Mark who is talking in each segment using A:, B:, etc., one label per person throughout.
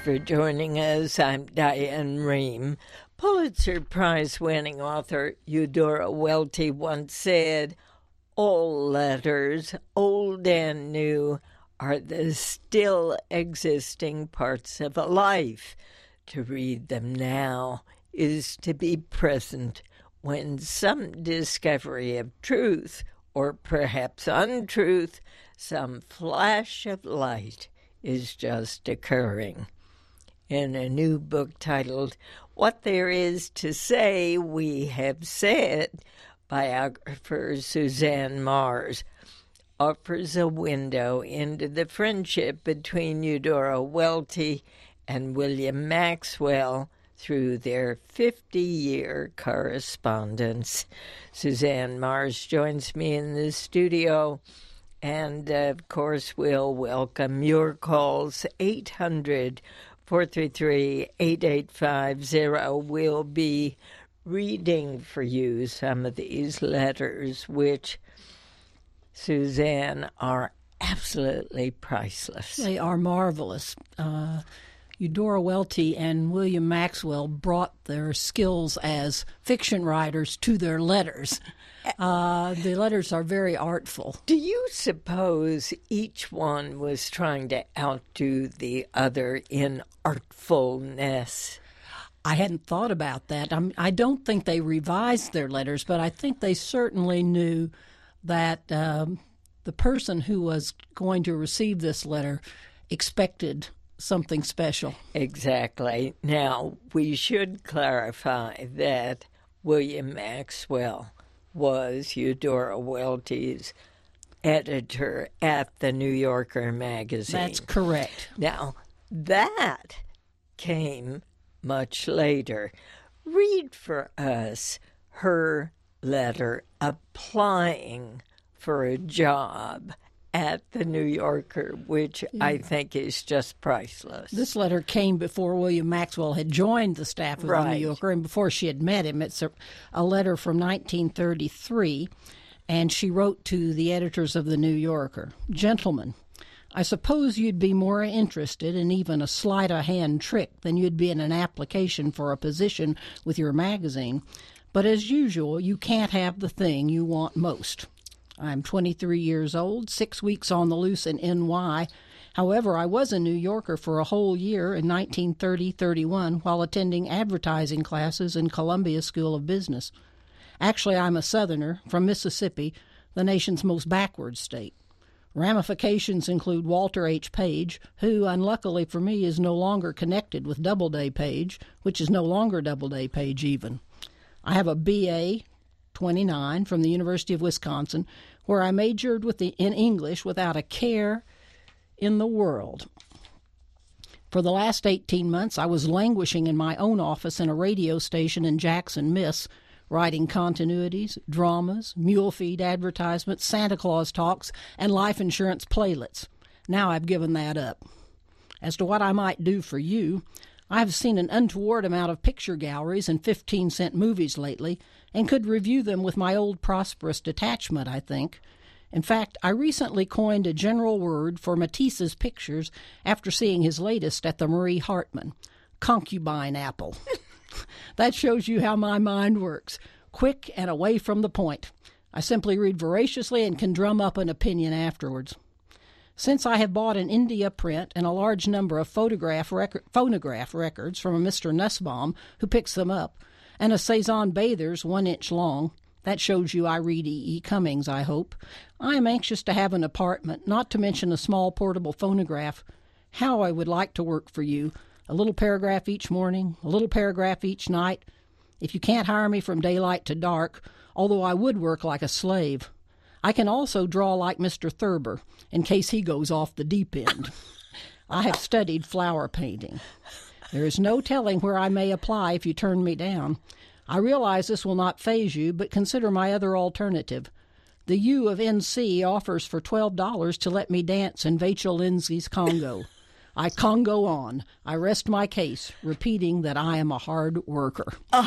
A: for joining us. I'm Diane Rehm. Pulitzer Prize-winning author Eudora Welty once said, "All letters, old and new, are the still existing parts of a life. To read them now is to be present when some discovery of truth, or perhaps untruth, some flash of light is just occurring." In a new book titled What There Is to Say, We Have Said, biographer Suzanne Mars offers a window into the friendship between Eudora Welty and William Maxwell through their 50-year correspondence. Suzanne Mars joins me in the studio, and of course we'll welcome your calls. 800-433-8850. We'll be reading for you some of these letters, which, Suzanne, are absolutely priceless.
B: They are marvelous. Eudora Welty and William Maxwell brought their skills as fiction writers to their letters. The letters are very artful.
A: Do you suppose each one was trying to outdo the other in artfulness?
B: I hadn't thought about that. I don't think they revised their letters, but I think they certainly knew that the person who was going to receive this letter expected something special.
A: Exactly. Now, we should clarify that William Maxwell was Eudora Welty's editor at the New Yorker magazine.
B: That's correct.
A: Now, that came much later. Read for us her letter applying for a job at the New Yorker, which I think is just priceless.
B: This letter came before William Maxwell had joined the staff of the New Yorker and before she had met him. It's a letter from 1933, and she wrote to the editors of the New Yorker, "Gentlemen, I suppose you'd be more interested in even a sleight-of-hand trick than you'd be in an application for a position with your magazine, but as usual, you can't have the thing you want most. I'm 23 years old, 6 weeks on the loose in NY. However, I was a New Yorker for a whole year in 1930-31 while attending advertising classes in Columbia School of Business. Actually, I'm a Southerner from Mississippi, the nation's most backward state. Ramifications include Walter H. Page, who, unluckily for me, is no longer connected with Doubleday Page, which is no longer Doubleday Page even. I have a B.A., 29, from the University of Wisconsin, where I majored in English without a care in the world. For the last 18 months, I was languishing in my own office in a radio station in Jackson, Miss, writing continuities, dramas, mule feed advertisements, Santa Claus talks, and life insurance playlets. Now I've given that up. As to what I might do for you, I have seen an untoward amount of picture galleries and 15-cent movies lately, and could review them with my old prosperous detachment, I think. In fact, I recently coined a general word for Matisse's pictures after seeing his latest at the Marie Hartman, concubine apple. That shows you how my mind works, quick and away from the point. I simply read voraciously and can drum up an opinion afterwards. Since I have bought an India print and a large number of phonograph records from a Mr. Nussbaum, who picks them up, and a Cezanne Bathers 1 inch long, that shows you I read E.E. Cummings, I hope, I am anxious to have an apartment, not to mention a small portable phonograph. How I would like to work for you. A little paragraph each morning, a little paragraph each night. If you can't hire me from daylight to dark, although I would work like a slave. I can also draw like Mr. Thurber, in case he goes off the deep end. I have studied flower painting. There is no telling where I may apply if you turn me down. I realize this will not faze you, but consider my other alternative. The U of NC offers for $12 to let me dance in Vachel Lindsay's Congo. I Congo on. I rest my case, repeating that I am a hard worker.
A: Oh,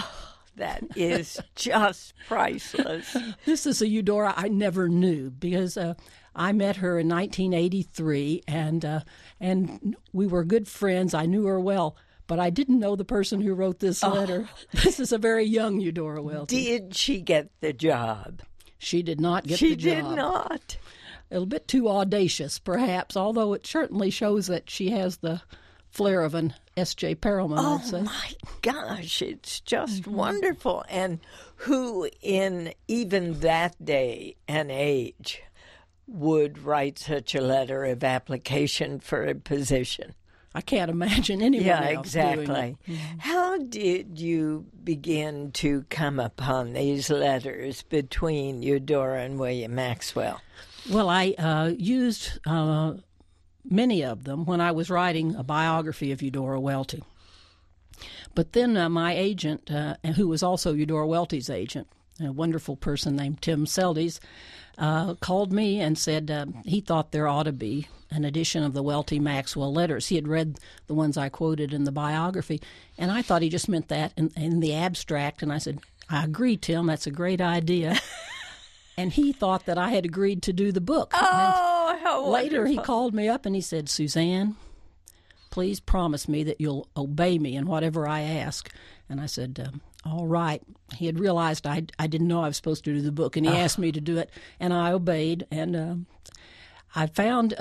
A: that is just priceless.
B: This is a Eudora I never knew because I met her in 1983, and we were good friends. I knew her well, but I didn't know the person who wrote this letter. This is a very young Eudora Welty.
A: Did she get the job?
B: She did not get the job.
A: She did not.
B: A little bit too audacious, perhaps, although it certainly shows that she has the flair of an S.J. Perelman, I'd say.
A: Oh, my gosh, it's just wonderful. And who in even that day and age would write such a letter of application for a position?
B: I can't imagine anyone else
A: exactly.
B: doing it.
A: How did you begin to come upon these letters between Eudora and William Maxwell?
B: Well, I used many of them when I was writing a biography of Eudora Welty. But then my agent, who was also Eudora Welty's agent, a wonderful person named Tim Seldes, called me and said he thought there ought to be an edition of the Welty Maxwell letters. He had read the ones I quoted in the biography, and I thought he just meant that in the abstract. And I said, I agree, Tim, that's a great idea. And he thought that I had agreed to do the book.
A: Oh, how
B: later
A: wonderful.
B: He called me up and he said, Suzanne, please promise me that you'll obey me in whatever I ask. And I said, all right. He had realized I didn't know I was supposed to do the book, and he asked me to do it, and I obeyed. And I found,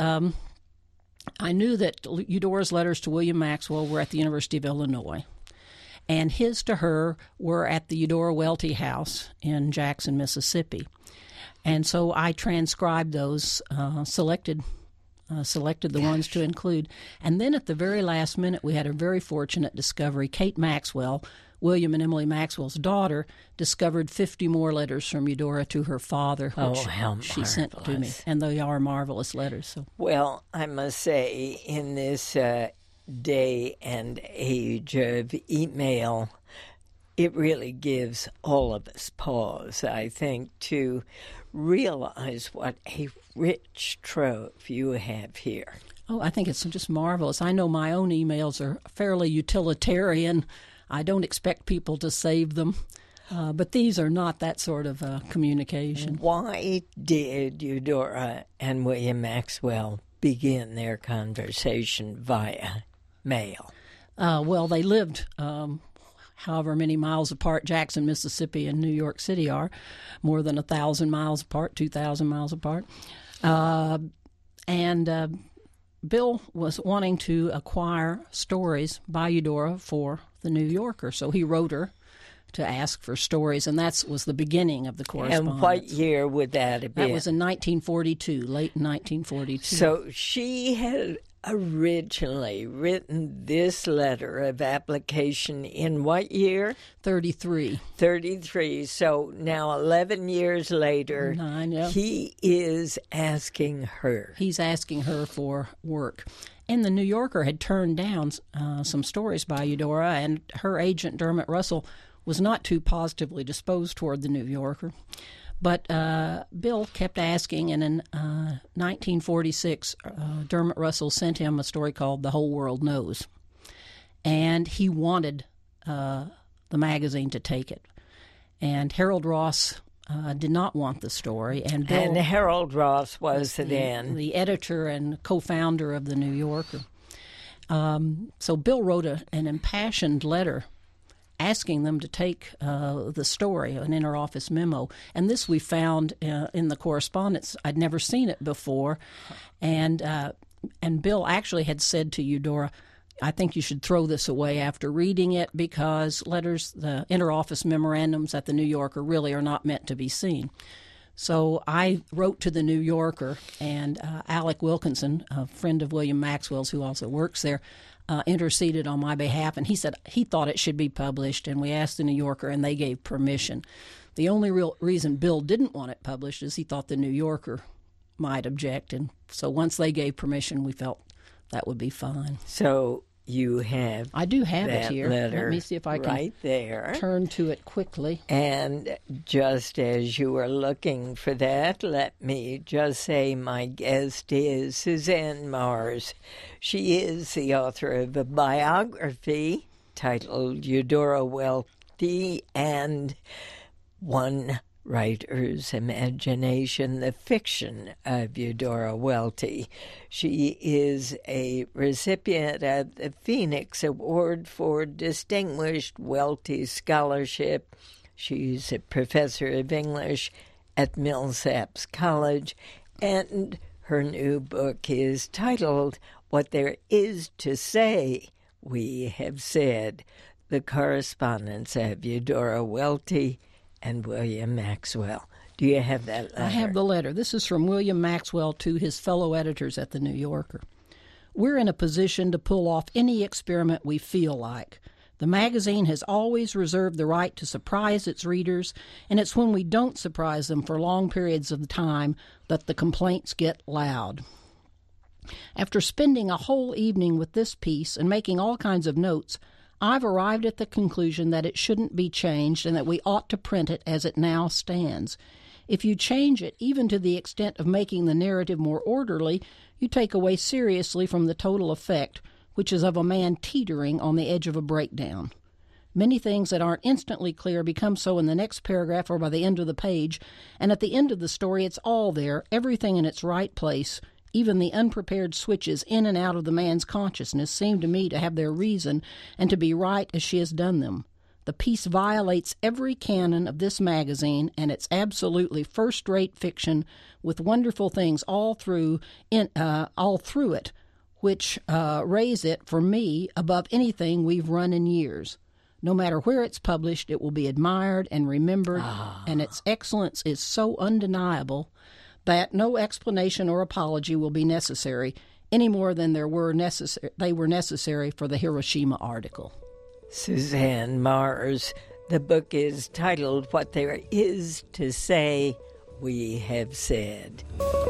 B: I knew that Eudora's letters to William Maxwell were at the University of Illinois, and his to her were at the Eudora Welty House in Jackson, Mississippi. And so I transcribed those, selected the ones to include. And then at the very last minute, we had a very fortunate discovery. Kate Maxwell, William and Emily Maxwell's daughter, discovered 50 more letters from Eudora to her father, which she sent to me. And they are marvelous letters. So.
A: Well, I must say, in this day and age of email, it really gives all of us pause, I think, to realize what a rich trove you have here.
B: Oh, I think it's just marvelous. I know my own emails are fairly utilitarian. I don't expect people to save them, but these are not that sort of communication.
A: Why did Eudora and William Maxwell begin their conversation via mail?
B: Well, they lived however many miles apart Jackson, Mississippi, and New York City are, more than 1,000 miles apart, 2,000 miles apart. And Bill was wanting to acquire stories by Eudora for the New Yorker, so he wrote her to ask for stories, and that was the beginning of the correspondence.
A: And what year would that have been?
B: That was in 1942, late 1942.
A: So she had originally written this letter of application in what year?
B: 33.
A: 33. So now 11 years later,
B: 9, yeah.
A: He is asking her.
B: He's asking her for work. And the New Yorker had turned down some stories by Eudora, and her agent, Dermot Russell, was not too positively disposed toward the New Yorker. But Bill kept asking, and in 1946, Dermot Russell sent him a story called The Whole World Knows. And he wanted the magazine to take it. And Harold Ross did not want the story. And
A: Harold Ross was
B: the editor and co-founder of the New Yorker. So Bill wrote an impassioned letter asking them to take the story, an interoffice memo. And this we found in the correspondence. I'd never seen it before. And Bill actually had said to Eudora, I think you should throw this away after reading it because letters, the interoffice memorandums at the New Yorker really are not meant to be seen. So I wrote to the New Yorker, and Alec Wilkinson, a friend of William Maxwell's who also works there, interceded on my behalf, and he said he thought it should be published, and we asked the New Yorker, and they gave permission. The only real reason Bill didn't want it published is he thought the New Yorker might object, and so once they gave permission, we felt that would be fine.
A: So you have
B: I do have
A: that
B: it here.
A: letter.
B: Let me see if I can
A: right there.
B: Turn to it quickly.
A: And just as you were looking for that, let me just say my guest is Suzanne Mars. She is the author of a biography titled Eudora Welty, Welty, and one writer's imagination, the fiction of Eudora Welty. She is a recipient of the Phoenix Award for Distinguished Welty Scholarship. She's a professor of English at Millsaps College, and her new book is titled What There Is to Say, We Have Said, the correspondence of Eudora Welty and William Maxwell. Do you have that letter?
B: I have the letter. This is from William Maxwell to his fellow editors at The New Yorker. We're in a position to pull off any experiment we feel like. The magazine has always reserved the right to surprise its readers, and it's when we don't surprise them for long periods of time that the complaints get loud. After spending a whole evening with this piece and making all kinds of notes, I've arrived at the conclusion that it shouldn't be changed and that we ought to print it as it now stands. If you change it, even to the extent of making the narrative more orderly, you take away seriously from the total effect, which is of a man teetering on the edge of a breakdown. Many things that aren't instantly clear become so in the next paragraph or by the end of the page, and at the end of the story it's all there, everything in its right place. Even the unprepared switches in and out of the man's consciousness seem to me to have their reason and to be right as she has done them. The piece violates every canon of this magazine, and it's absolutely first-rate fiction with wonderful things all through it, which raise it, for me, above anything we've run in years. No matter where it's published, it will be admired and remembered, and its excellence is so undeniable that no explanation or apology will be necessary, any more than they were necessary for the Hiroshima article.
A: Suzanne Mars. The book is titled What There Is to Say, We Have Said.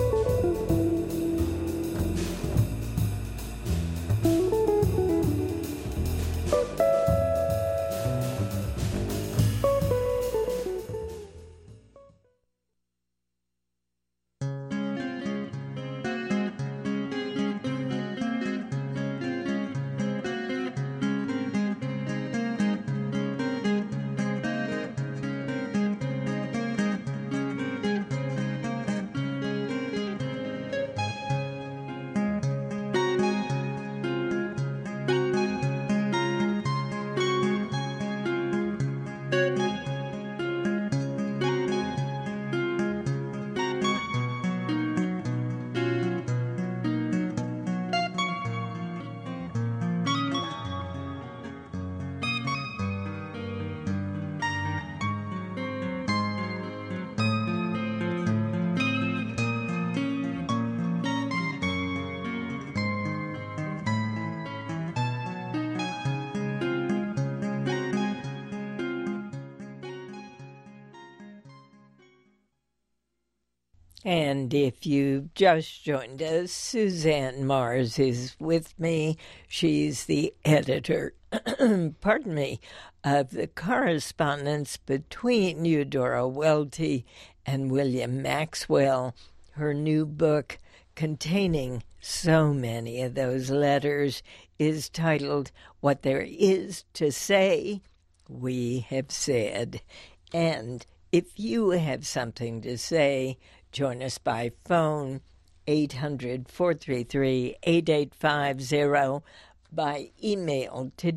A: And if you've just joined us, Suzanne Mars is with me. She's the editor, pardon me, of the correspondence between Eudora Welty and William Maxwell. Her new book, containing so many of those letters, is titled What There Is to Say, We Have Said. And if you have something to say, join us by phone, 800-433-8850, by email to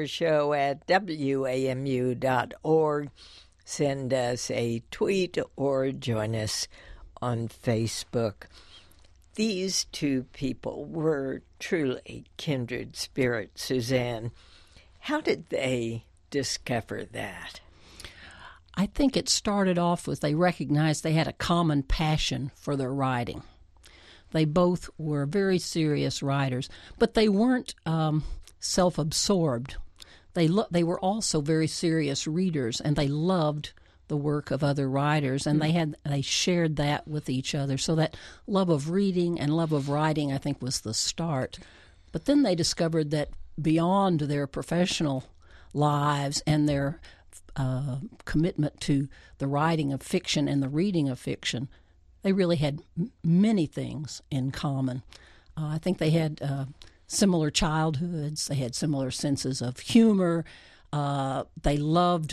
A: drshow@wamu.org. Send us a tweet or join us on Facebook. These two people were truly kindred spirits, Suzanne. How did they discover that?
B: I think it started off with they recognized they had a common passion for their writing. They both were very serious writers, but they weren't self-absorbed. They were also very serious readers, and they loved the work of other writers, and they shared that with each other. So that love of reading and love of writing, I think, was the start. But then they discovered that beyond their professional lives and their commitment to the writing of fiction and the reading of fiction, they really had many things in common. I think they had similar childhoods. They had similar senses of humor. They loved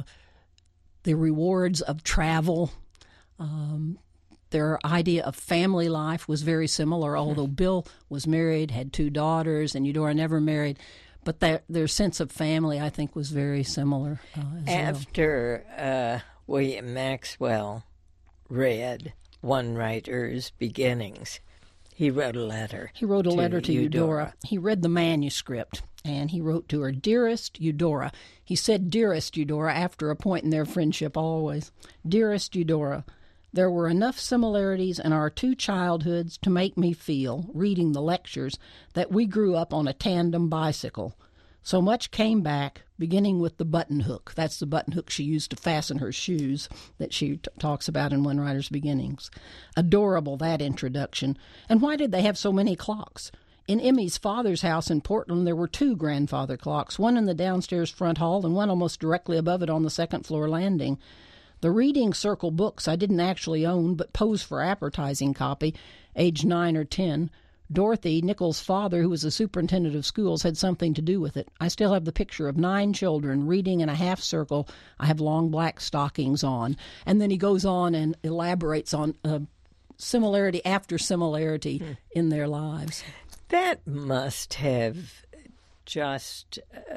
B: the rewards of travel. Their idea of family life was very similar, although Bill was married, had 2 daughters, and Eudora never married. But their sense of family, I think, was very similar
A: After William Maxwell read One Writer's Beginnings, he wrote a letter.
B: He wrote a letter to Eudora. He read the manuscript, and he wrote to her, "Dearest Eudora." He said, "Dearest Eudora," after a point in their friendship always. "Dearest Eudora, there were enough similarities in our 2 childhoods to make me feel, reading the lectures, that we grew up on a tandem bicycle. So much came back, beginning with the button hook." That's the button hook she used to fasten her shoes that she talks about in One Writer's Beginnings. Adorable, that introduction. And why did they have so many clocks? In Emmy's father's house in Portland, there were 2 grandfather clocks, one in the downstairs front hall and one almost directly above it on the second-floor landing. The reading circle books I didn't actually own, but posed for advertising copy, age 9 or 10. Dorothy, Nichols' father, who was the superintendent of schools, had something to do with it. I still have the picture of 9 children reading in a half circle. I have long black stockings on. And then he goes on and elaborates on similarity after similarity in their lives.
A: That must have just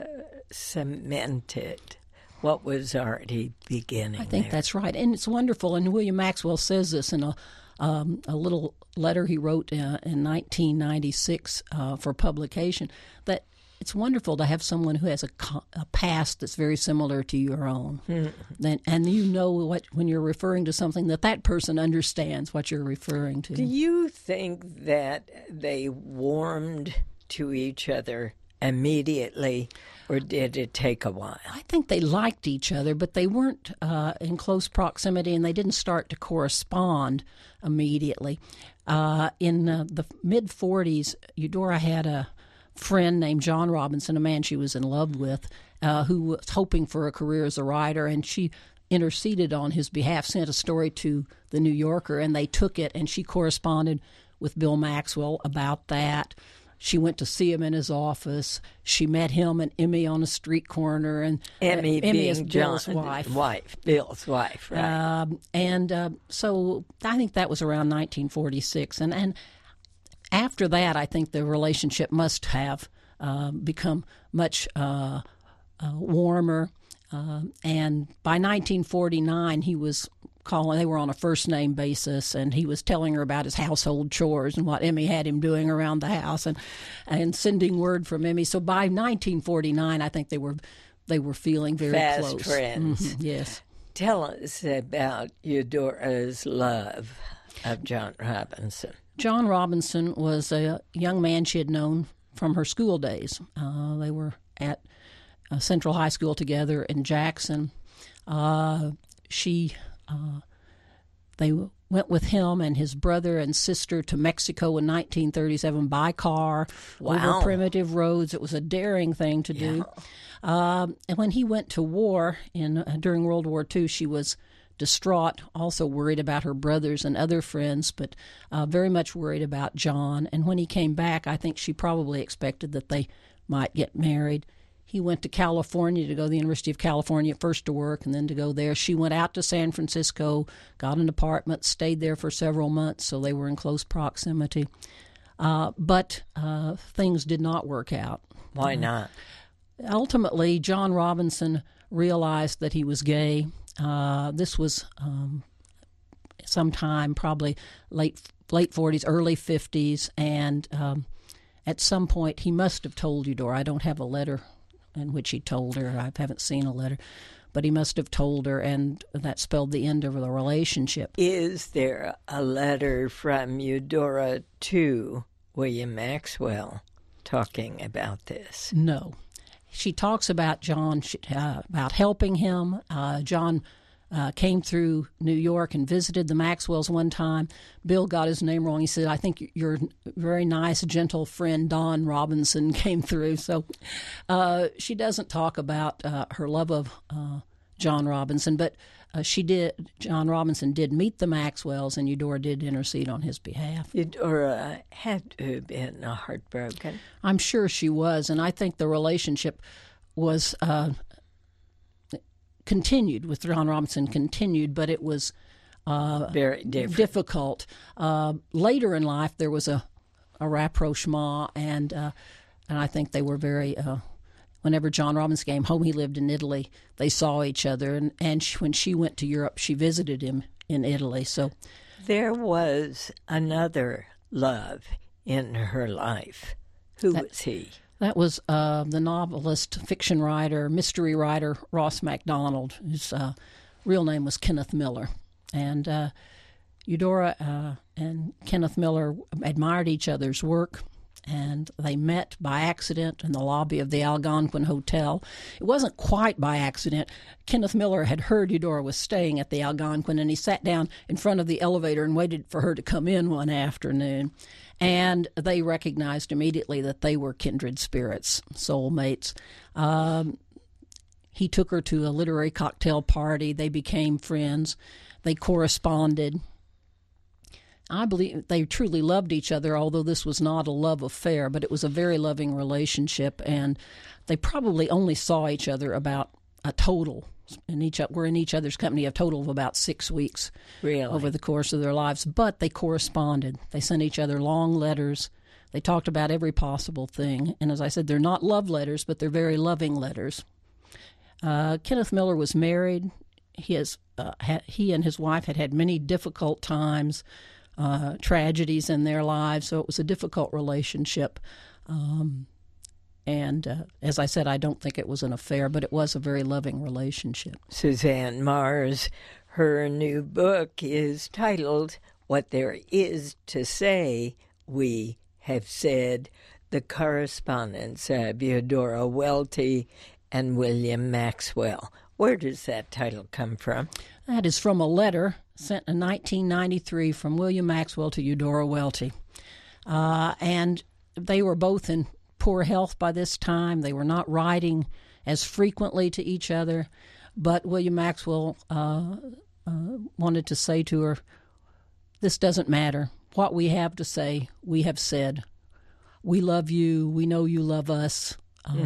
A: cemented what was already beginning.
B: I think that's right. And it's wonderful. And William Maxwell says this in a little letter he wrote in 1996 for publication, that it's wonderful to have someone who has a past that's very similar to your own. And you know when you're referring to something that person understands what you're referring to.
A: Do you think that they warmed to each other immediately, or did it take a while?
B: I think they liked each other, but they weren't in close proximity, and they didn't start to correspond immediately. In the mid-40s, Eudora had a friend named John Robinson, a man she was in love with, who was hoping for a career as a writer, and she interceded on his behalf, sent a story to the New Yorker, and they took it, and she corresponded with Bill Maxwell about that. She went to see him in his office. She met him and Emmy on a street corner, and
A: Emmy
B: is
A: being
B: Bill's wife.
A: Bill's wife, right?
B: So I think that was around 1946, and after that, I think the relationship must have become much warmer. And by 1949, he was calling. They were on a first name basis, and he was telling her about his household chores and what Emmy had him doing around the house, and sending word from Emmy. So by 1949, I think they were feeling very
A: fast
B: close.
A: Friends.
B: Yes.
A: Tell us about Eudora's love of John Robinson.
B: John Robinson was a young man she had known from her school days. They were at Central High School together in Jackson. They went with him and his brother and sister to Mexico in 1937 by car over primitive roads. It was a daring thing to do. And when he went to war during World War II, she was distraught, also worried about her brothers and other friends, but very much worried about John. And when he came back, I think she probably expected that they might get married. He went to California to go to the University of California, first to work and then to go there. She went out to San Francisco, got an apartment, stayed there for several months, so they were in close proximity. But things did not work out.
A: Why not?
B: Ultimately, John Robinson realized that he was gay. This was sometime probably late 40s, early 50s, and at some point he must have told Eudora. I don't have a letter in which he told her. I haven't seen a letter, but he must have told her, and that spelled the end of the relationship.
A: Is there a letter from Eudora to William Maxwell talking about this?
B: No. She talks about John, about helping him. John came through New York and visited the Maxwells one time. Bill got his name wrong. He said, "I think your very nice, gentle friend Don Robinson came through." So she doesn't talk about her love of John Robinson, but John Robinson did meet the Maxwells, and Eudora did intercede on his behalf.
A: Eudora had to have been heartbroken.
B: I'm sure she was, and I think the relationship was continued with John Robinson, but it was
A: very
B: difficult. Later in life, there was a rapprochement, and I think they were very. Whenever John Robinson came home, he lived in Italy. They saw each other, and when she went to Europe, she visited him in Italy. So
A: there was another love in her life. Who was he?
B: That was the novelist, fiction writer, mystery writer Ross MacDonald, whose real name was Kenneth Miller. And Eudora and Kenneth Miller admired each other's work, and they met by accident in the lobby of the Algonquin Hotel. It wasn't quite by accident. Kenneth Miller had heard Eudora was staying at the Algonquin, and he sat down in front of the elevator and waited for her to come in one afternoon. And they recognized immediately that they were kindred spirits, soulmates. He took her to a literary cocktail party. They became friends. They corresponded. I believe they truly loved each other, although this was not a love affair, but it was a very loving relationship, and they probably only saw each other about a total. Were in each other's company a total of about 6 weeks over the course of their lives, but they corresponded. They sent each other long letters. They talked about every possible thing, and as I said, they're not love letters, but they're very loving letters. Kenneth Miller was married. He and his wife had many difficult times, tragedies in their lives, so it was a difficult relationship. And as I said, I don't think it was an affair, but it was a very loving relationship.
A: Suzanne Mars, her new book is titled What There Is to Say, We Have Said, The Correspondence of Eudora Welty and William Maxwell. Where does that title come from?
B: That is from a letter sent in 1993 from William Maxwell to Eudora Welty. And they were both in poor health by this time. They were not writing as frequently to each other, but William Maxwell wanted to say to her, this doesn't matter. What we have to say, we have said. We love you. We know you love us.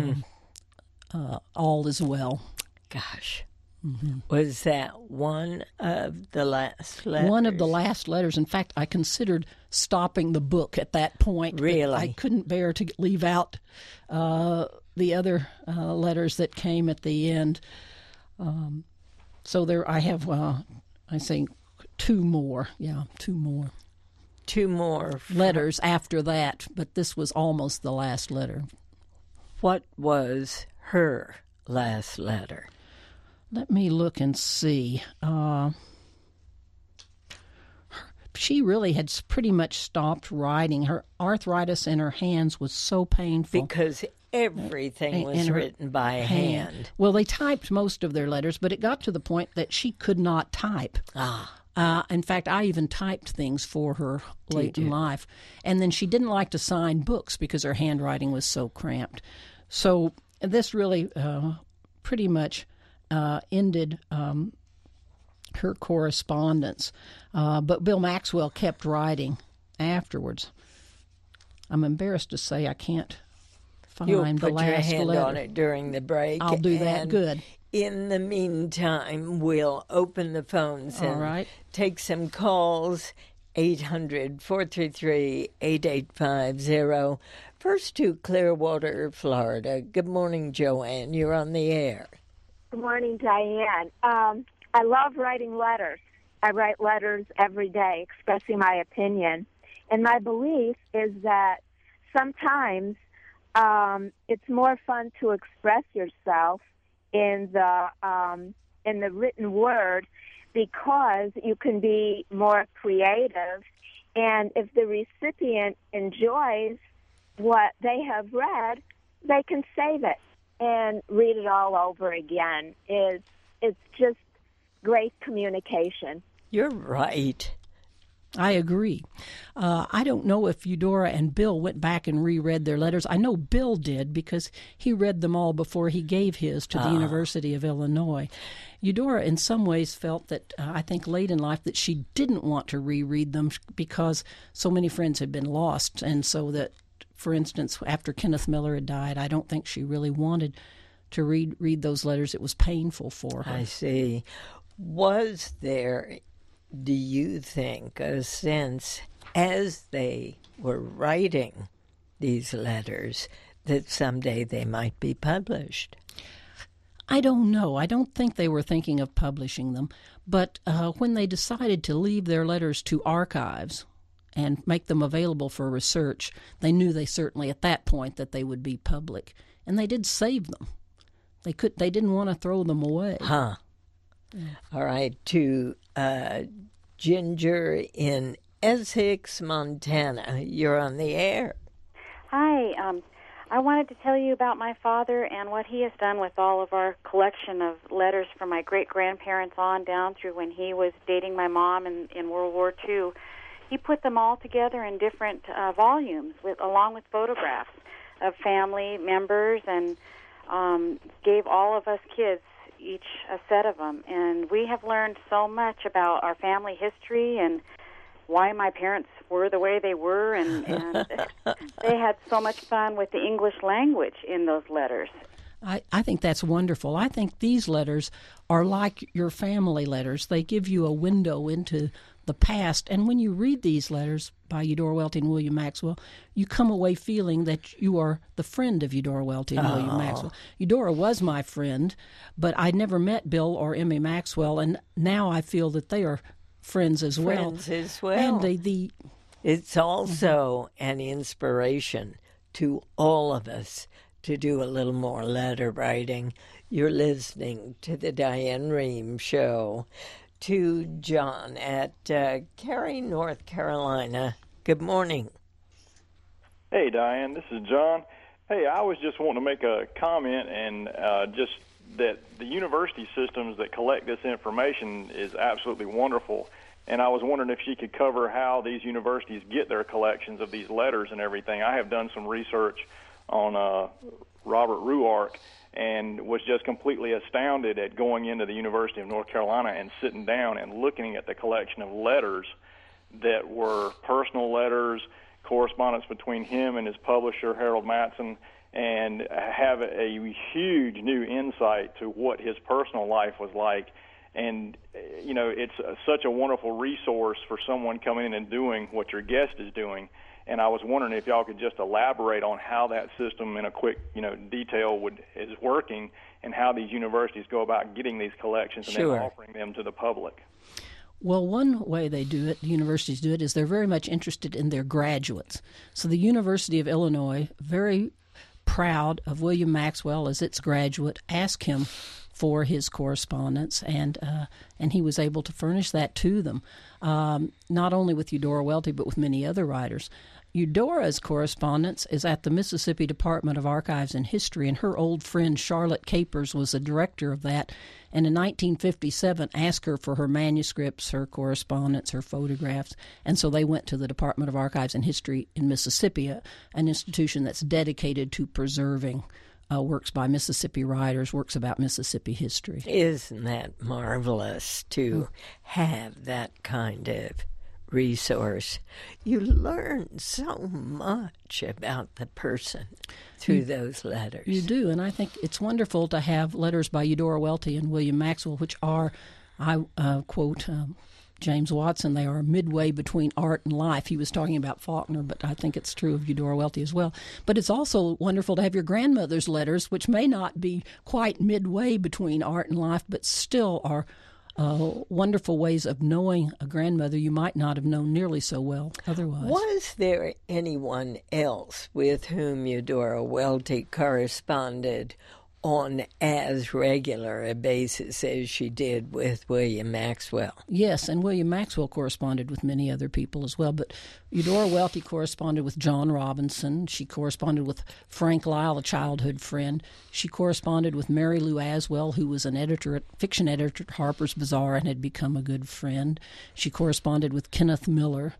B: All is well.
A: Gosh. Mm-hmm. Was that one of the last letters?
B: One of the last letters. In fact, I considered stopping the book at that point.
A: Really?
B: I couldn't bear to leave out the other letters that came at the end. So there, I have, I think, two more. Yeah, two more.
A: Two more
B: letters after that, but this was almost the last letter.
A: What was her last letter?
B: Let me look and see. She really had pretty much stopped writing. Her arthritis in her hands was so painful.
A: Because everything was written by hand.
B: Well, they typed most of their letters, but it got to the point that she could not type. In fact, I even typed things for her late in life. And then she didn't like to sign books because her handwriting was so cramped. So this really pretty much ended her correspondence. But Bill Maxwell kept writing afterwards. I'm embarrassed to say I can't find the last letter.
A: You'll put your hand on it during the break.
B: I'll do that. Good.
A: In the meantime, we'll open the phones and take some calls. 800-433-8850. First to Clearwater, Florida. Good morning, Joanne. You're on the air.
C: Good morning, Diane. I love writing letters. I write letters every day expressing my opinion. And my belief is that sometimes it's more fun to express yourself in the written word because you can be more creative. And if the recipient enjoys what they have read, they can save it and read it all over again. It's just great communication.
A: You're right.
B: I agree. I don't know if Eudora and Bill went back and reread their letters. I know Bill did because he read them all before he gave his to the University of Illinois. Eudora, in some ways, felt that, I think late in life, that she didn't want to reread them because so many friends had been lost. And so that, for instance, after Kenneth Miller had died, I don't think she really wanted to read those letters. It was painful for her.
A: I see. Was there, do you think, a sense as they were writing these letters that someday they might be published?
B: I don't know. I don't think they were thinking of publishing them. But when they decided to leave their letters to archives and make them available for research, they knew they certainly at that point that they would be public. And they did save them. They didn't want to throw them away.
A: Huh. Yeah. All right. To Ginger in Essex, Montana. You're on the air.
D: Hi. I wanted to tell you about my father and what he has done with all of our collection of letters from my great-grandparents on down through when he was dating my mom in World War II. He put them all together in different volumes along with photographs of family members and gave all of us kids each a set of them. And we have learned so much about our family history and why my parents were the way they were, and they had so much fun with the English language in those letters.
B: I think that's wonderful. I think these letters are like your family letters. They give you a window into the past, and when you read these letters by Eudora Welty and William Maxwell, you come away feeling that you are the friend of Eudora Welty and William Maxwell. Eudora was my friend, but I never met Bill or Emmy Maxwell, and now I feel that they are friends as well. And
A: it's also an inspiration to all of us to do a little more letter writing. You're listening to the Diane Rehm Show. To John at Cary, North Carolina. Good morning.
E: Hey, Diane, this is John. Hey, I was just wanting to make a comment and just that the university systems that collect this information is absolutely wonderful. And I was wondering if she could cover how these universities get their collections of these letters and everything. I have done some research on Robert Ruark and was just completely astounded at going into the University of North Carolina and sitting down and looking at the collection of letters that were personal letters, correspondence between him and his publisher, Harold Matson, and have a huge new insight to what his personal life was like. And, you know, it's such a wonderful resource for someone coming in and doing what your guest is doing. And I was wondering if y'all could just elaborate on how that system in a quick, detail is working and how these universities go about getting these collections and then offering them to the public.
B: Well, one way they do it, the universities do it, is they're very much interested in their graduates. So the University of Illinois, very proud of William Maxwell as its graduate, asked him for his correspondence, and he was able to furnish that to them, not only with Eudora Welty, but with many other writers. Eudora's correspondence is at the Mississippi Department of Archives and History, and her old friend Charlotte Capers was the director of that, and in 1957 asked her for her manuscripts, her correspondence, her photographs, and so they went to the Department of Archives and History in Mississippi, an institution that's dedicated to preserving works by Mississippi writers, works about Mississippi history.
A: Isn't that marvelous to have that kind of resource? You learn so much about the person through those letters.
B: You do, and I think it's wonderful to have letters by Eudora Welty and William Maxwell, which are, I quote James Watson, they are midway between art and life. He was talking about Faulkner, but I think it's true of Eudora Welty as well. But it's also wonderful to have your grandmother's letters, which may not be quite midway between art and life, but still are wonderful ways of knowing a grandmother you might not have known nearly so well otherwise.
A: Was there anyone else with whom Eudora Welty corresponded on as regular a basis as she did with William Maxwell?
B: Yes, and William Maxwell corresponded with many other people as well, but Eudora Welty corresponded with John Robinson. She corresponded with Frank Lyle, a childhood friend. She corresponded with Mary Lou Aswell, who was an fiction editor at Harper's Bazaar and had become a good friend. She corresponded with Kenneth Miller,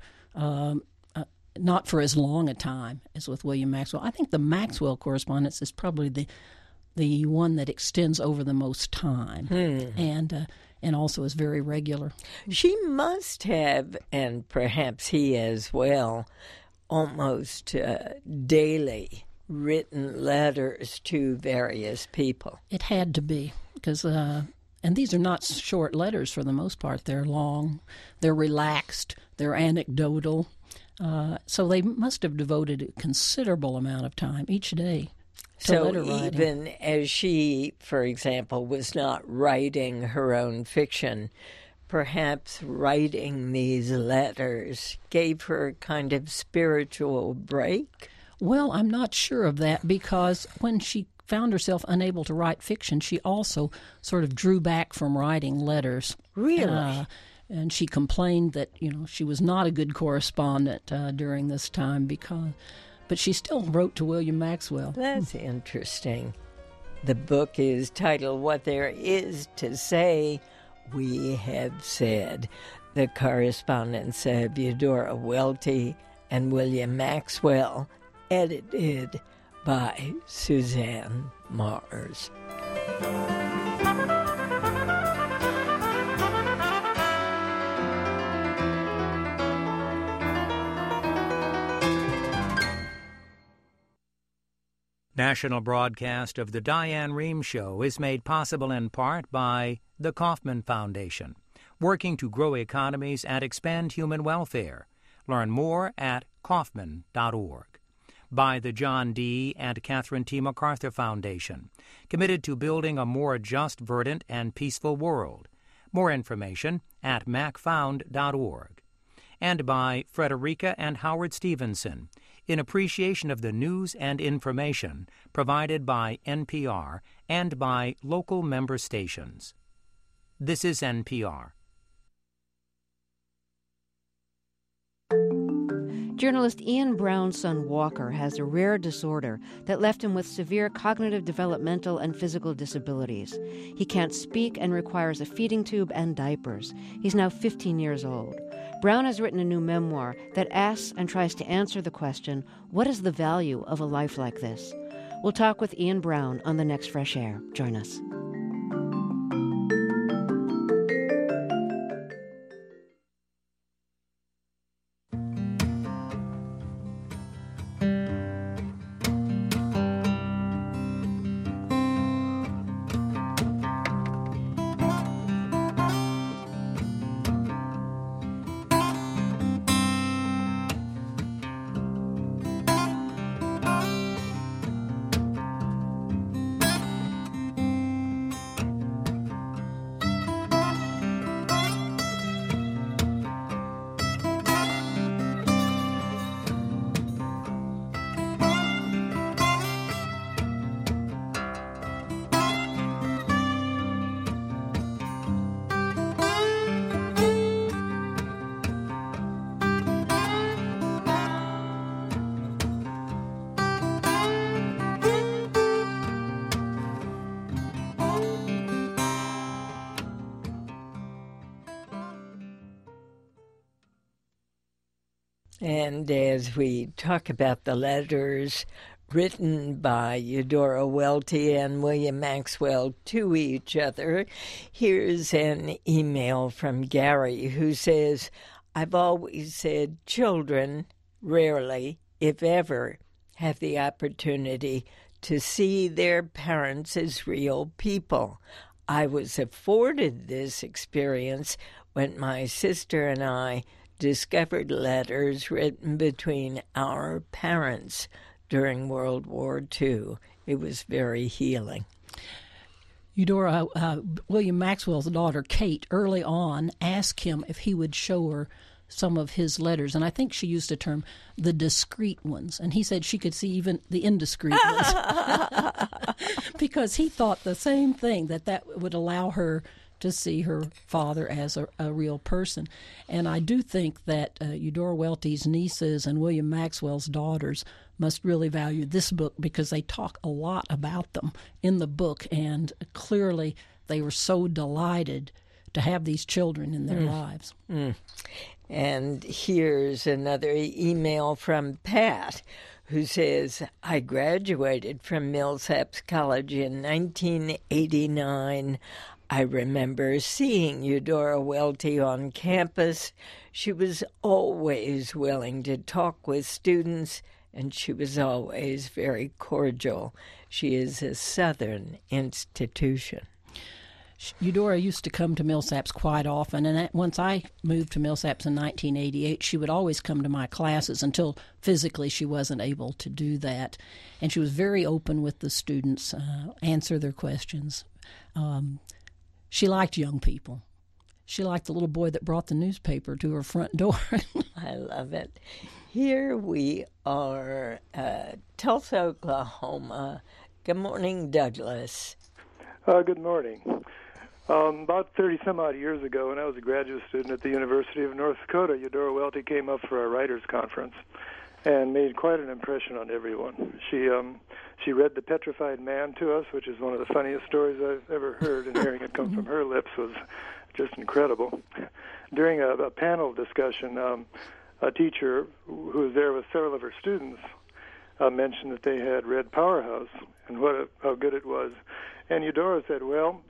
B: not for as long a time as with William Maxwell. I think the Maxwell correspondence is probably the one that extends over the most time and also is very regular.
A: She must have, and perhaps he as well, almost daily written letters to various people.
B: It had to be, because and these are not short letters for the most part. They're long, they're relaxed, they're anecdotal. So they must have devoted a considerable amount of time each day to letter writing.
A: So even as she, for example, was not writing her own fiction, perhaps writing these letters gave her a kind of spiritual break?
B: Well, I'm not sure of that, because when she found herself unable to write fiction, she also sort of drew back from writing letters.
A: Really?
B: And she complained that, she was not a good correspondent during this time, but she still wrote to William Maxwell.
A: That's interesting. The book is titled What There Is to Say, We Have Said. The correspondence of Eudora Welty and William Maxwell, edited by Suzanne Mars.
F: National broadcast of the Diane Rehm Show is made possible in part by the Kauffman Foundation, working to grow economies and expand human welfare. Learn more at Kauffman.org. By the John D. and Catherine T. MacArthur Foundation, committed to building a more just, verdant, and peaceful world. More information at macfound.org. And by Frederica and Howard Stevenson, in appreciation of the news and information provided by NPR and by local member stations. This is NPR.
G: Journalist Ian Brown's son Walker has a rare disorder that left him with severe cognitive, developmental, and physical disabilities. He can't speak and requires a feeding tube and diapers. He's now 15 years old. Brown has written a new memoir that asks and tries to answer the question, what is the value of a life like this? We'll talk with Ian Brown on the next Fresh Air. Join us.
A: And as we talk about the letters written by Eudora Welty and William Maxwell to each other, here's an email from Gary who says, I've always said children rarely, if ever, have the opportunity to see their parents as real people. I was afforded this experience when my sister and I discovered letters written between our parents during World War II. It was very healing.
B: Eudora, William Maxwell's daughter, Kate, early on asked him if he would show her some of his letters, and I think she used the term the discreet ones, and he said she could see even the indiscreet ones because he thought the same thing, that would allow her to see her father as a real person. And I do think that Eudora Welty's nieces and William Maxwell's daughters must really value this book because they talk a lot about them in the book, and clearly they were so delighted to have these children in their lives.
A: And here's another email from Pat, who says, I graduated from Millsaps College in 1989. I remember seeing Eudora Welty on campus. She was always willing to talk with students and she was always very cordial. She is a Southern institution.
B: Eudora used to come to Millsaps quite often, and once I moved to Millsaps in 1988, she would always come to my classes until physically she wasn't able to do that. And she was very open with the students, answer their questions. She liked young people. She liked the little boy that brought the newspaper to her front door.
A: I love it. Here we are, Tulsa, Oklahoma. Good morning, Douglas.
H: Good morning. About 30-some-odd years ago, when I was a graduate student at the University of North Dakota, Eudora Welty came up for our writers' conference and made quite an impression on everyone. She read The Petrified Man to us, which is one of the funniest stories I've ever heard, and hearing it come from her lips was just incredible. During a panel discussion, a teacher who was there with several of her students mentioned that they had read Powerhouse and how good it was. And Eudora said, well,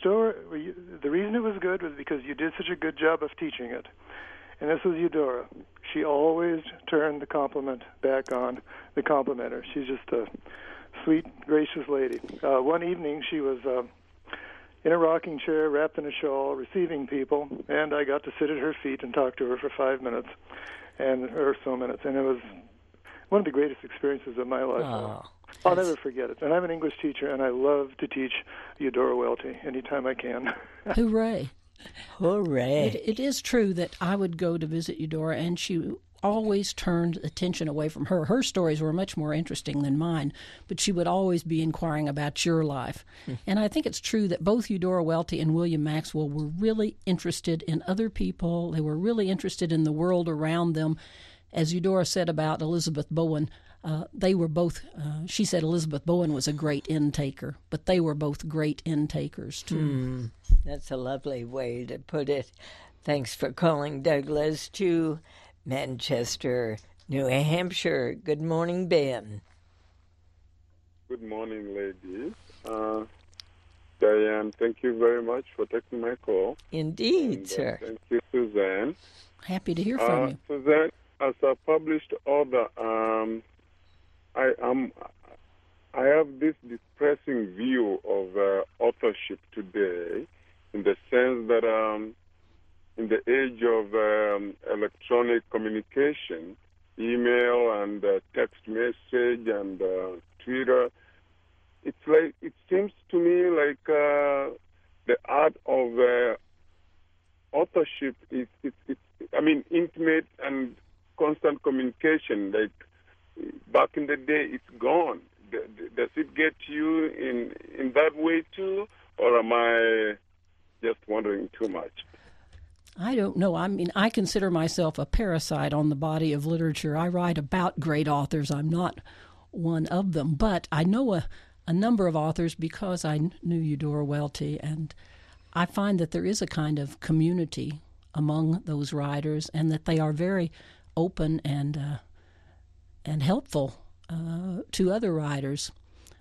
H: the reason it was good was because you did such a good job of teaching it. And this was Eudora. She always turned the compliment back on the complimenter. She's just a sweet, gracious lady. One evening she was in a rocking chair, wrapped in a shawl, receiving people, and I got to sit at her feet and talk to her for 5 minutes or so minutes. And it was one of the greatest experiences of my life.
A: Oh.
H: I'll never forget it. And I'm an English teacher, and I love to teach Eudora Welty anytime I can.
B: Hooray.
A: Hooray.
B: It is true that I would go to visit Eudora, and she always turned attention away from her. Her stories were much more interesting than mine, but she would always be inquiring about your life. And I think it's true that both Eudora Welty and William Maxwell were really interested in other people. They were really interested in the world around them. As Eudora said about Elizabeth Bowen, they were both, she said Elizabeth Bowen was a great intaker, but they were both great intakers, too.
A: That's a lovely way to put it. Thanks for calling, Douglas, to Manchester, New Hampshire. Good morning, Ben.
I: Good morning, ladies. Diane, thank you very much for taking my call.
A: Indeed, sir.
I: Thank you, Suzanne.
B: Happy to hear from you.
I: Suzanne, as a published author, I have this depressing view of authorship today, in the sense that in the age of electronic communication, email and text message and Twitter, it seems to me like the art of authorship is intimate and constant communication. Like back in the day, it's gone. Does it get you in that way too, or am I just wondering too much?
B: I don't know. I consider myself a parasite on the body of literature. I write about great authors. I'm not one of them, but I know a number of authors because I knew Eudora Welty, and I find that there is a kind of community among those writers, and that they are very open and helpful to other writers.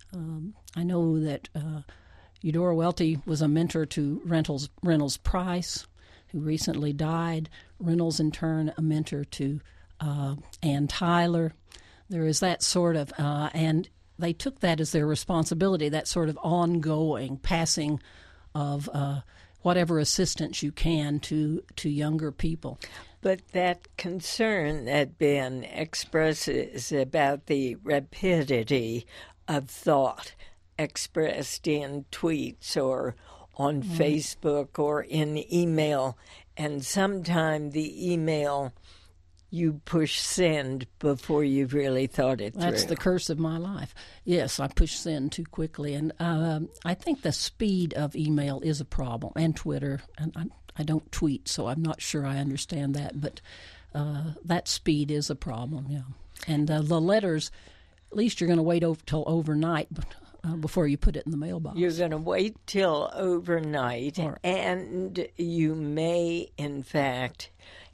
B: I know that Eudora Welty was a mentor to Reynolds Price, who recently died. Reynolds, in turn, a mentor to Ann Tyler. There is that sort of, and they took that as their responsibility, that sort of ongoing passing of whatever assistance you can to younger people.
A: But that concern that Ben expresses about the rapidity of thought expressed in tweets or on Facebook or in email, and sometime the email you push send before you've really thought it through.
B: That's the curse of my life. Yes, I push send too quickly, and I think the speed of email is a problem, and Twitter, and I don't tweet, so I'm not sure I understand that, but that speed is a problem, yeah. And the letters, at least you're going to wait till overnight before you put it in the mailbox.
A: You're going to wait till overnight,
B: right.
A: And you may, in fact,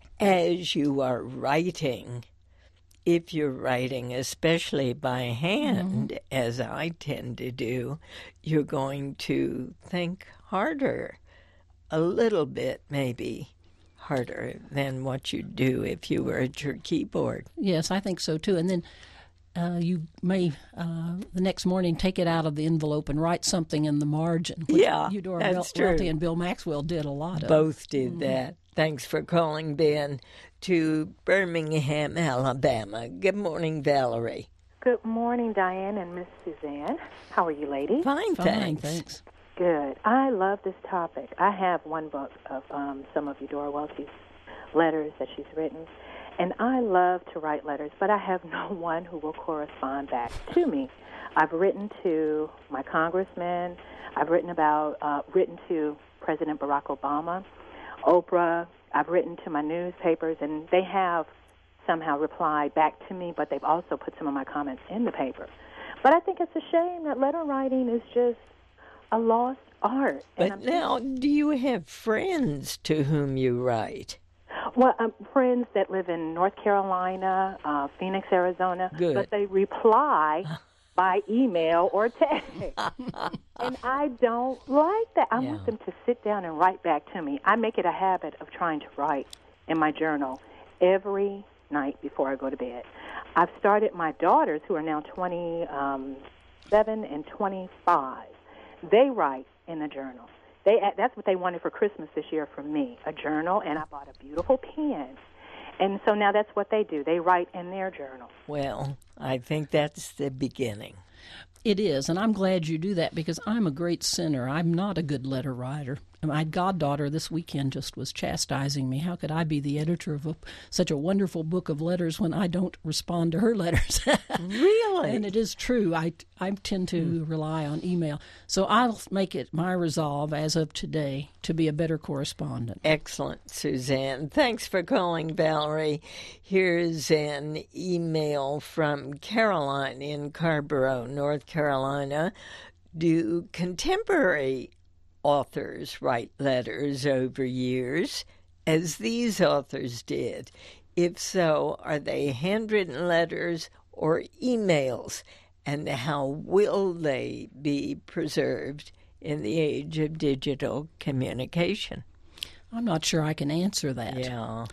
A: as you are writing, if you're writing especially by hand, as I tend to do, you're going to think harder, a little bit maybe harder than what you'd do if you were at your keyboard.
B: Yes, I think so too. And then you may the next morning take it out of the envelope and write something in the margin.
A: Yeah,
B: Eudora
A: that's true.
B: Welty and Bill Maxwell did a lot of.
A: Both did that. Thanks for calling, Ben, to Birmingham, Alabama. Good morning, Valerie.
J: Good morning, Diane and Miss Suzanne. How are you, ladies?
A: Fine, thanks.
J: Good. I love this topic. I have one book of some of Eudora Welty's letters that she's written, and I love to write letters, but I have no one who will correspond back to me. I've written to my congressman. I've written to President Barack Obama, Oprah. I've written to my newspapers, and they have somehow replied back to me, but they've also put some of my comments in the paper. But I think it's a shame that letter writing is just a lost art.
A: But now, do you have friends to whom you write?
J: Well, friends that live in North Carolina, Phoenix, Arizona.
A: Good.
J: But they reply by email or text. And I don't like that. I want them to sit down and write back to me. I make it a habit of trying to write in my journal every night before I go to bed. I've started my daughters, who are now 27 and 25. They write in a journal. That's what they wanted for Christmas this year from me, a journal, and I bought a beautiful pen. And so now that's what they do. They write in their journal.
A: Well, I think that's the beginning.
B: It is, and I'm glad you do that because I'm a great sinner. I'm not a good letter writer. My goddaughter this weekend just was chastising me. How could I be the editor of such a wonderful book of letters when I don't respond to her letters?
A: Really?
B: And it is true. I tend to rely on email. So I'll make it my resolve as of today to be a better correspondent.
A: Excellent, Suzanne. Thanks for calling, Valerie. Here's an email from Caroline in Carborough, North Carolina. Do contemporary authors write letters over years, as these authors did? If so, are they handwritten letters or emails? And how will they be preserved in the age of digital communication?
B: I'm not sure I can answer that.
A: Yeah.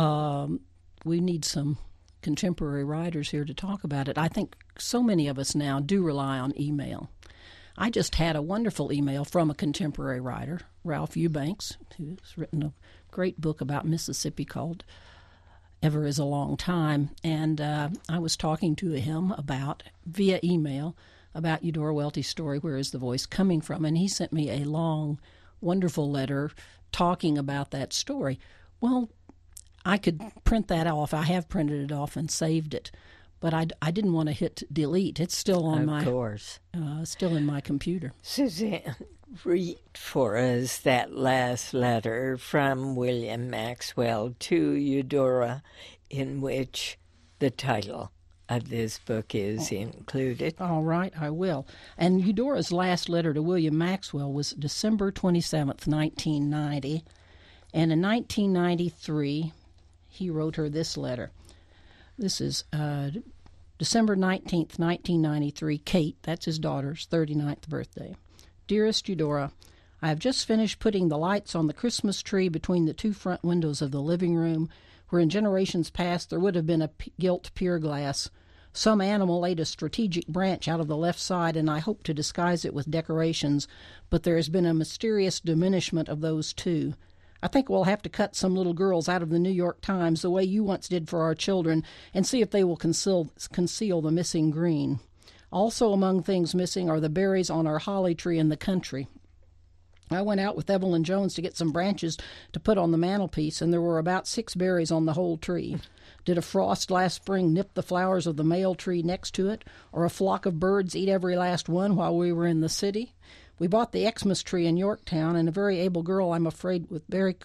B: We need some contemporary writers here to talk about it. I think so many of us now do rely on email. I just had a wonderful email from a contemporary writer, Ralph Eubanks, who's written a great book about Mississippi called Ever Is a Long Time. And I was talking to him via email, about Eudora Welty's story, Where Is the Voice Coming From? And he sent me a long, wonderful letter talking about that story. Well, I could print that off. I have printed it off and saved it. But I didn't want to hit delete. It's still on still in my computer.
A: Suzanne, read for us that last letter from William Maxwell to Eudora, in which the title of this book is included.
B: All right, I will. And Eudora's last letter to William Maxwell was December 27th, 1990. And in 1993, he wrote her this letter. This is December 19th, 1993, Kate, that's his daughter's 39th birthday. Dearest Eudora, I have just finished putting the lights on the Christmas tree between the two front windows of the living room, where in generations past there would have been a gilt pier glass. Some animal ate a strategic branch out of the left side, and I hoped to disguise it with decorations, but there has been a mysterious diminishment of those too. I think we'll have to cut some little girls out of the New York Times the way you once did for our children and see if they will conceal the missing green. Also among things missing are the berries on our holly tree in the country. I went out with Evelyn Jones to get some branches to put on the mantelpiece, and there were about 6 berries on the whole tree. Did a frost last spring nip the flowers of the male tree next to it, or a flock of birds eat every last one while we were in the city? We bought the Xmas tree in Yorktown, and a very able girl, I am afraid very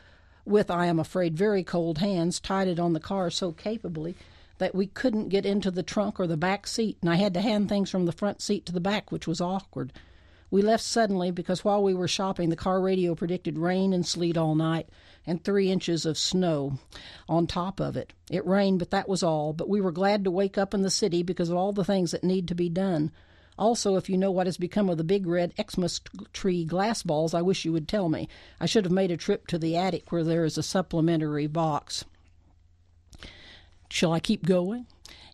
B: cold hands, tied it on the car so capably that we couldn't get into the trunk or the back seat, and I had to hand things from the front seat to the back, which was awkward. We left suddenly because while we were shopping, the car radio predicted rain and sleet all night and 3 inches of snow on top of it. It rained, but that was all. But we were glad to wake up in the city because of all the things that need to be done. Also, if you know what has become of the big red Xmas tree glass balls, I wish you would tell me. I should have made a trip to the attic where there is a supplementary box. Shall I keep going?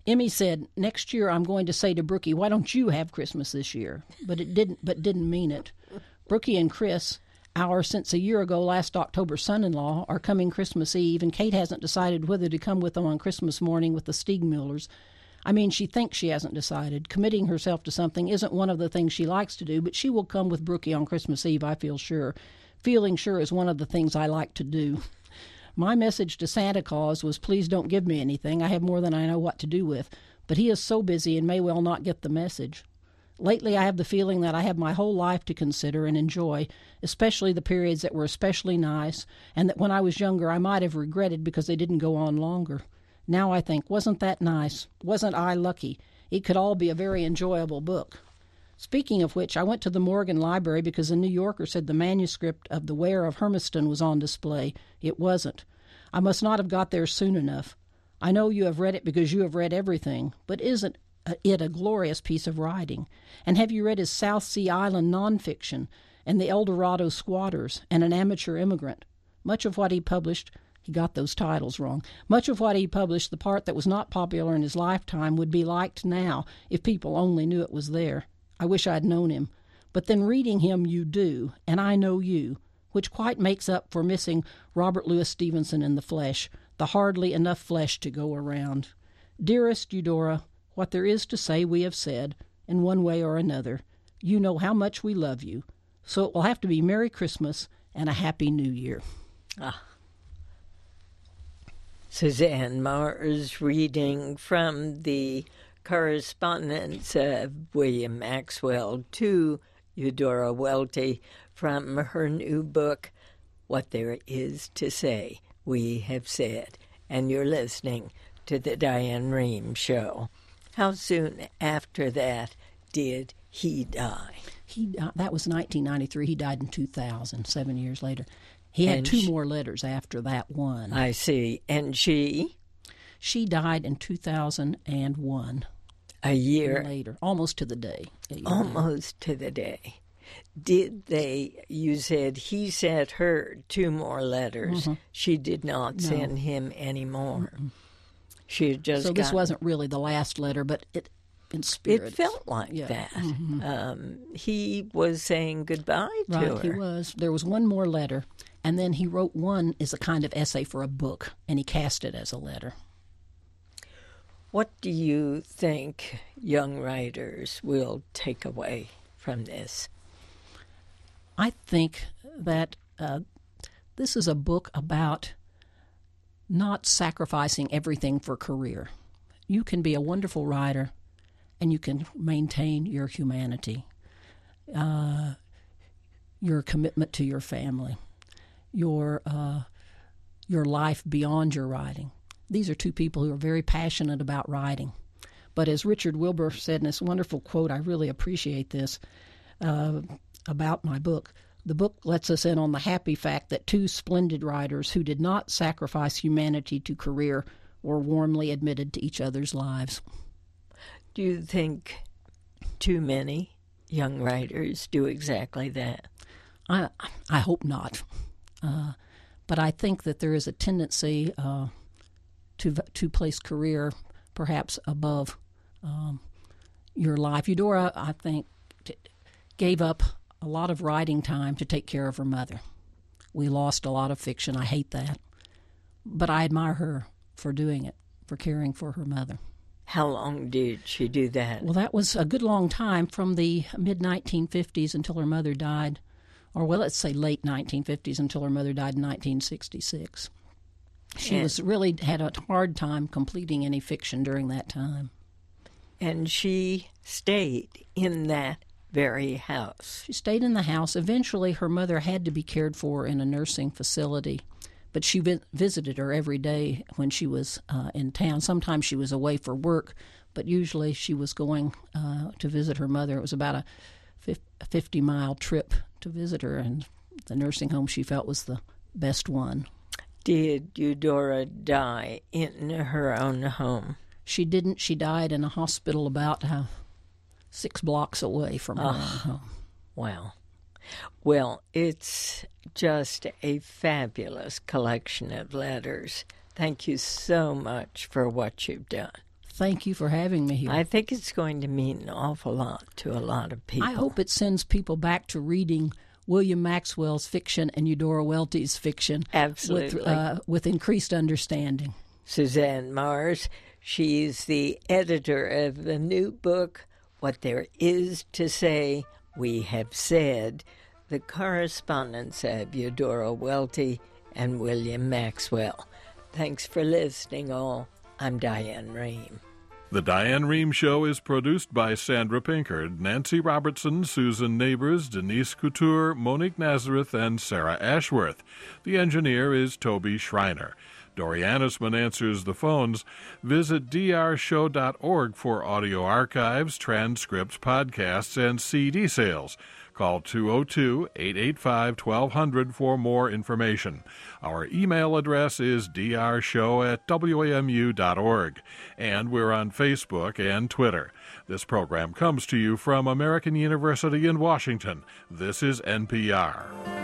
B: Emmy said, "Next year I'm going to say to Brookie, why don't you have Christmas this year?" But didn't mean it. Brookie and Chris, our since a year ago last October son-in-law, are coming Christmas Eve, and Kate hasn't decided whether to come with them on Christmas morning with the Stiegmullers. I mean, she thinks she hasn't decided. Committing herself to something isn't one of the things she likes to do, but she will come with Brookie on Christmas Eve, I feel sure. Feeling sure is one of the things I like to do. My message to Santa Claus was, please don't give me anything. I have more than I know what to do with. But he is so busy and may well not get the message. Lately, I have the feeling that I have my whole life to consider and enjoy, especially the periods that were especially nice, and that when I was younger I might have regretted because they didn't go on longer. Now I think, wasn't that nice? Wasn't I lucky? It could all be a very enjoyable book. Speaking of which, I went to the Morgan Library because the New Yorker said the manuscript of The Ware of Hermiston was on display. It wasn't. I must not have got there soon enough. I know you have read it because you have read everything, but isn't it a glorious piece of writing? And have you read his South Sea Island nonfiction and The El Dorado Squatters and An Amateur Immigrant? Much of what he published, he got those titles wrong, much of what he published, the part that was not popular in his lifetime, would be liked now if people only knew it was there. I wish I'd known him. But then reading him you do, and I know you, which quite makes up for missing Robert Louis Stevenson in the flesh, the hardly enough flesh to go around. Dearest Eudora, what there is to say we have said, in one way or another. You know how much we love you. So it will have to be Merry Christmas and a Happy New Year.
A: Suzanne Mars reading from the correspondence of William Maxwell to Eudora Welty from her new book, What There Is to Say, We Have Said. And you're listening to the Diane Rehm Show. How soon after that did he die?
B: That was 1993. He died in 2000, 7 years later. He had two more letters after that one.
A: I see. And she?
B: She died in 2001.
A: A year
B: later, almost to the day.
A: Almost to the day. Did they, you said he sent her two more letters. Mm-hmm. She did not send him any more. Mm-hmm. She had just
B: this wasn't really the last letter, but in spirit.
A: It felt like that. Mm-hmm. He was saying goodbye to her.
B: Right, he was. There was one more letter, and then he wrote one as a kind of essay for a book, and he cast it as a letter.
A: What do you think young writers will take away from this?
B: I think that this is a book about not sacrificing everything for career. You can be a wonderful writer, and you can maintain your humanity, your commitment to your family, your life beyond your writing. These are two people who are very passionate about writing. But as Richard Wilbur said in this wonderful quote, I really appreciate this, about my book, the book lets us in on the happy fact that two splendid writers who did not sacrifice humanity to career were warmly admitted to each other's lives.
A: Do you think too many young writers do exactly that?
B: I hope not. But I think that there is a tendency to place career perhaps above your life. Eudora, I think, gave up a lot of writing time to take care of her mother. We lost a lot of fiction. I hate that. But I admire her for doing it, for caring for her mother.
A: How long did she do that?
B: Well, that was a good long time, from the mid-1950s until her mother died, or let's say late 1950s until her mother died in 1966. She really had a hard time completing any fiction during that time.
A: And she stayed in that very house.
B: She stayed in the house. Eventually, her mother had to be cared for in a nursing facility, but she visited her every day when she was in town. Sometimes she was away for work, but usually she was going to visit her mother. It was about a 50-mile trip to visit her, and the nursing home she felt was the best one.
A: Did Eudora die in her own home?
B: She didn't. She died in a hospital about 6 blocks away from her own home.
A: Wow. Well, it's just a fabulous collection of letters. Thank you so much for what you've done.
B: thank you for having me here.
A: I think it's going to mean an awful lot to a lot of people.
B: I hope it sends people back to reading William Maxwell's fiction and Eudora Welty's fiction.
A: Absolutely.
B: With increased understanding.
A: Suzanne Mars, she's the editor of the new book, What There Is to Say, We Have Said, the correspondence of Eudora Welty and William Maxwell. Thanks for listening, all. I'm Diane Rehm.
K: The Diane Rehm Show is produced by Sandra Pinkard, Nancy Robertson, Susan Neighbors, Denise Couture, Monique Nazareth, and Sarah Ashworth. The engineer is Toby Schreiner. Dori Annisman answers the phones. Visit drshow.org for audio archives, transcripts, podcasts, and CD sales. Call 202-885-1200 for more information. Our email address is drshow@wamu.org. And we're on Facebook and Twitter. This program comes to you from American University in Washington. This is NPR.